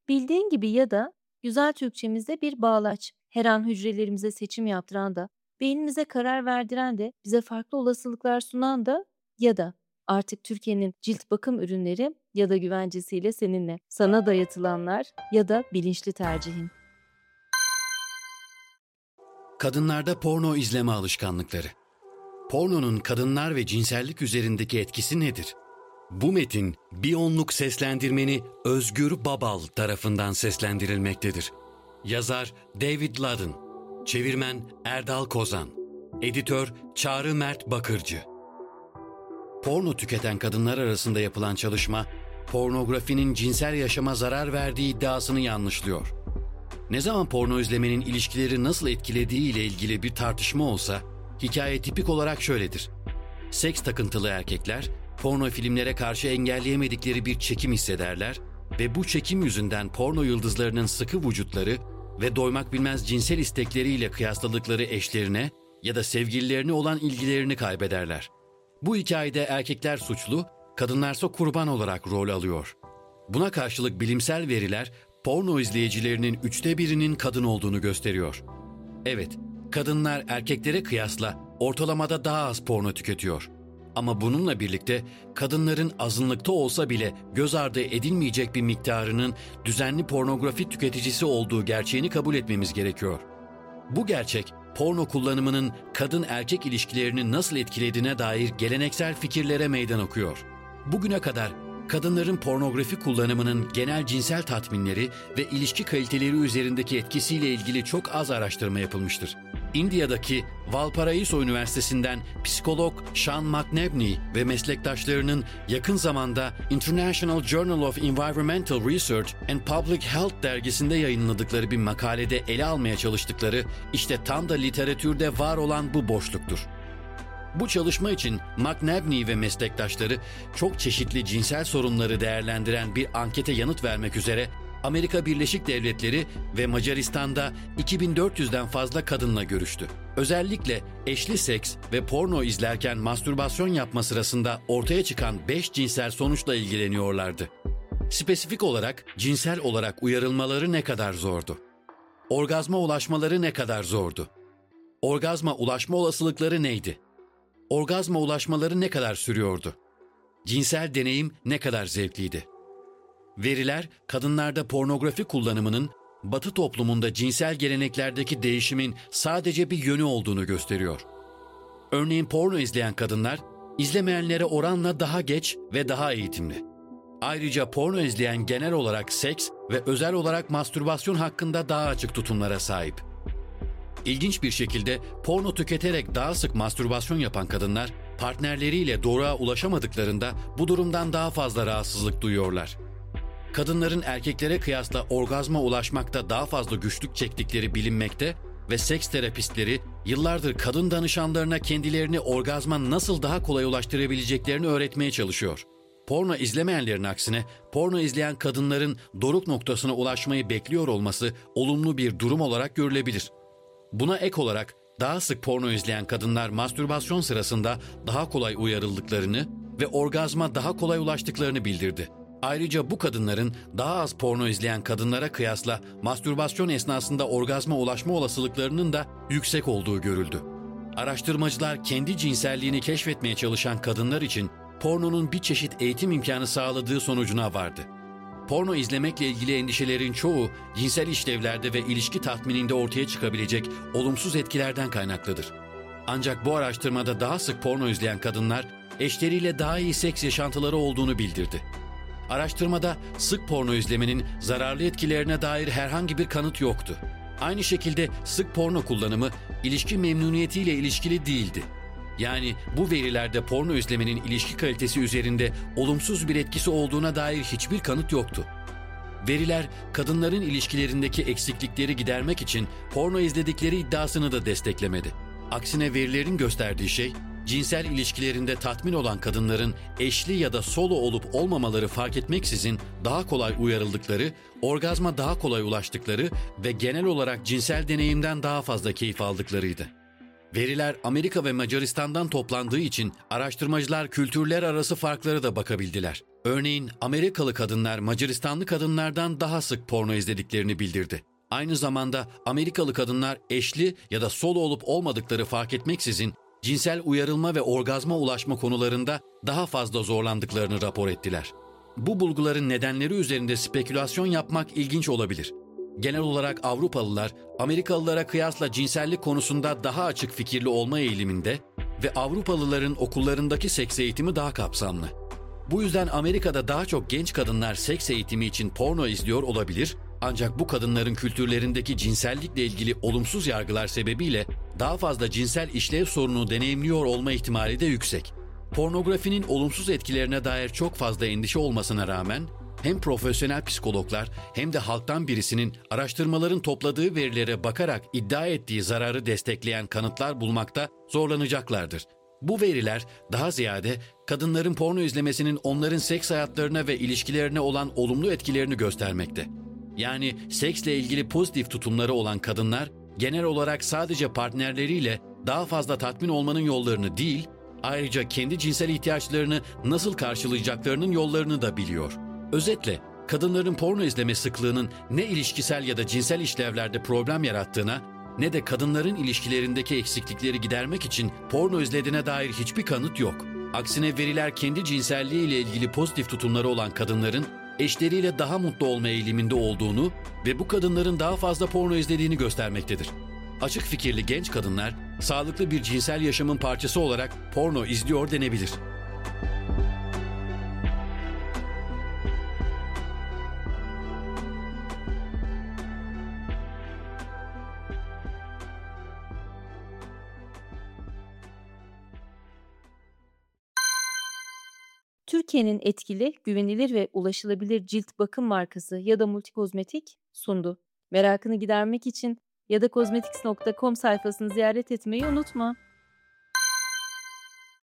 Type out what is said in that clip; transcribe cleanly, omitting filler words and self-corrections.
Bildiğin gibi ya da güzel Türkçemizde bir bağlaç. Her an hücrelerimize seçim yaptıran da, beynimize karar verdiren de, bize farklı olasılıklar sunan da ya da artık Türkiye'nin cilt bakım ürünleri ya da güvencesiyle seninle. Sana dayatılanlar ya da bilinçli tercihin. Kadınlarda porno izleme alışkanlıkları. Pornonun kadınlar ve cinsellik üzerindeki etkisi nedir? Bu metin bir onluk seslendirmeni Özgür Babal tarafından seslendirilmektedir. Yazar David Ludden, çevirmen Erdal Kozan, editör Çağrı Mert Bakırcı. Porno tüketen kadınlar arasında yapılan çalışma, pornografinin cinsel yaşama zarar verdiği iddiasını yanlışlıyor. Ne zaman porno izlemenin ilişkileri nasıl etkilediği ile ilgili bir tartışma olsa, hikaye tipik olarak şöyledir. Seks takıntılı erkekler, porno filmlere karşı engelleyemedikleri bir çekim hissederler ve bu çekim yüzünden porno yıldızlarının sıkı vücutları ve doymak bilmez cinsel istekleriyle kıyasladıkları eşlerine ya da sevgililerine olan ilgilerini kaybederler. Bu hikayede erkekler suçlu, kadınlarsa kurban olarak rol alıyor. Buna karşılık bilimsel veriler, porno izleyicilerinin 1/3'inin kadın olduğunu gösteriyor. Evet, kadınlar erkeklere kıyasla ortalamada daha az porno tüketiyor. Ama bununla birlikte kadınların azınlıkta olsa bile göz ardı edilmeyecek bir miktarının düzenli pornografi tüketicisi olduğu gerçeğini kabul etmemiz gerekiyor. Bu gerçek, porno kullanımının kadın-erkek ilişkilerini nasıl etkilediğine dair geleneksel fikirlere meydan okuyor. Bugüne kadar kadınların pornografi kullanımının genel cinsel tatminleri ve ilişki kaliteleri üzerindeki etkisiyle ilgili çok az araştırma yapılmıştır. India'daki Valparaiso Üniversitesi'nden psikolog Sean McNabney ve meslektaşlarının yakın zamanda International Journal of Environmental Research and Public Health dergisinde yayınladıkları bir makalede ele almaya çalıştıkları işte tam da literatürde var olan bu boşluktur. Bu çalışma için McNabney ve meslektaşları çok çeşitli cinsel sorunları değerlendiren bir ankete yanıt vermek üzere Amerika Birleşik Devletleri ve Macaristan'da 2400'den fazla kadınla görüştü. Özellikle eşli seks ve porno izlerken mastürbasyon yapma sırasında ortaya çıkan 5 cinsel sonuçla ilgileniyorlardı. Spesifik olarak cinsel olarak uyarılmaları ne kadar zordu? Orgazma ulaşmaları ne kadar zordu? Orgazma ulaşma olasılıkları neydi? Orgazma ulaşmaları ne kadar sürüyordu? Cinsel deneyim ne kadar zevkliydi? Veriler, kadınlarda pornografi kullanımının Batı toplumunda cinsel geleneklerdeki değişimin sadece bir yönü olduğunu gösteriyor. Örneğin porno izleyen kadınlar, izlemeyenlere oranla daha geç ve daha eğitimli. Ayrıca porno izleyen genel olarak seks ve özel olarak mastürbasyon hakkında daha açık tutumlara sahip. İlginç bir şekilde porno tüketerek daha sık mastürbasyon yapan kadınlar, partnerleriyle doruğa ulaşamadıklarında bu durumdan daha fazla rahatsızlık duyuyorlar. Kadınların erkeklere kıyasla orgazma ulaşmakta daha fazla güçlük çektikleri bilinmekte ve seks terapistleri yıllardır kadın danışanlarına kendilerini orgazma nasıl daha kolay ulaştırabileceklerini öğretmeye çalışıyor. Porno izlemeyenlerin aksine porno izleyen kadınların doruk noktasına ulaşmayı bekliyor olması olumlu bir durum olarak görülebilir. Buna ek olarak daha sık porno izleyen kadınlar mastürbasyon sırasında daha kolay uyarıldıklarını ve orgazma daha kolay ulaştıklarını bildirdi. Ayrıca bu kadınların daha az porno izleyen kadınlara kıyasla mastürbasyon esnasında orgazma ulaşma olasılıklarının da yüksek olduğu görüldü. Araştırmacılar kendi cinselliğini keşfetmeye çalışan kadınlar için pornonun bir çeşit eğitim imkanı sağladığı sonucuna vardı. Porno izlemekle ilgili endişelerin çoğu cinsel işlevlerde ve ilişki tatmininde ortaya çıkabilecek olumsuz etkilerden kaynaklıdır. Ancak bu araştırmada daha sık porno izleyen kadınlar eşleriyle daha iyi seks yaşantıları olduğunu bildirdi. Araştırmada sık porno izlemenin zararlı etkilerine dair herhangi bir kanıt yoktu. Aynı şekilde sık porno kullanımı ilişki memnuniyetiyle ilişkili değildi. Yani bu verilerde porno izlemenin ilişki kalitesi üzerinde olumsuz bir etkisi olduğuna dair hiçbir kanıt yoktu. Veriler, kadınların ilişkilerindeki eksiklikleri gidermek için porno izledikleri iddiasını da desteklemedi. Aksine verilerin gösterdiği şey, cinsel ilişkilerinde tatmin olan kadınların eşli ya da solo olup olmamaları fark etmeksizin daha kolay uyarıldıkları, orgazma daha kolay ulaştıkları ve genel olarak cinsel deneyimden daha fazla keyif aldıklarıydı. Veriler Amerika ve Macaristan'dan toplandığı için araştırmacılar kültürler arası farklara da bakabildiler. Örneğin Amerikalı kadınlar Macaristanlı kadınlardan daha sık porno izlediklerini bildirdi. Aynı zamanda Amerikalı kadınlar eşli ya da solo olup olmadıkları fark etmeksizin cinsel uyarılma ve orgazma ulaşma konularında daha fazla zorlandıklarını rapor ettiler. Bu bulguların nedenleri üzerinde spekülasyon yapmak ilginç olabilir. Genel olarak Avrupalılar Amerikalılara kıyasla cinsellik konusunda daha açık fikirli olma eğiliminde ve Avrupalıların okullarındaki seks eğitimi daha kapsamlı. Bu yüzden Amerika'da daha çok genç kadınlar seks eğitimi için porno izliyor olabilir, ancak bu kadınların kültürlerindeki cinsellikle ilgili olumsuz yargılar sebebiyle daha fazla cinsel işlev sorunu deneyimliyor olma ihtimali de yüksek. Pornografinin olumsuz etkilerine dair çok fazla endişe olmasına rağmen hem profesyonel psikologlar hem de halktan birisinin araştırmaların topladığı verilere bakarak iddia ettiği zararı destekleyen kanıtlar bulmakta zorlanacaklardır. Bu veriler daha ziyade kadınların porno izlemesinin onların seks hayatlarına ve ilişkilerine olan olumlu etkilerini göstermekte. Yani seksle ilgili pozitif tutumları olan kadınlar genel olarak sadece partnerleriyle daha fazla tatmin olmanın yollarını değil, ayrıca kendi cinsel ihtiyaçlarını nasıl karşılayacaklarının yollarını da biliyor. Özetle, kadınların porno izleme sıklığının ne ilişkisel ya da cinsel işlevlerde problem yarattığına ne de kadınların ilişkilerindeki eksiklikleri gidermek için porno izlediğine dair hiçbir kanıt yok. Aksine veriler kendi cinselliği ile ilgili pozitif tutumları olan kadınların eşleriyle daha mutlu olma eğiliminde olduğunu ve bu kadınların daha fazla porno izlediğini göstermektedir. Açık fikirli genç kadınlar, sağlıklı bir cinsel yaşamın parçası olarak porno izliyor denebilir. Türkiye'nin etkili, güvenilir ve ulaşılabilir cilt bakım markası ya da Multikozmetik sundu. Merakını gidermek için ya da kozmetics.com sayfasını ziyaret etmeyi unutma.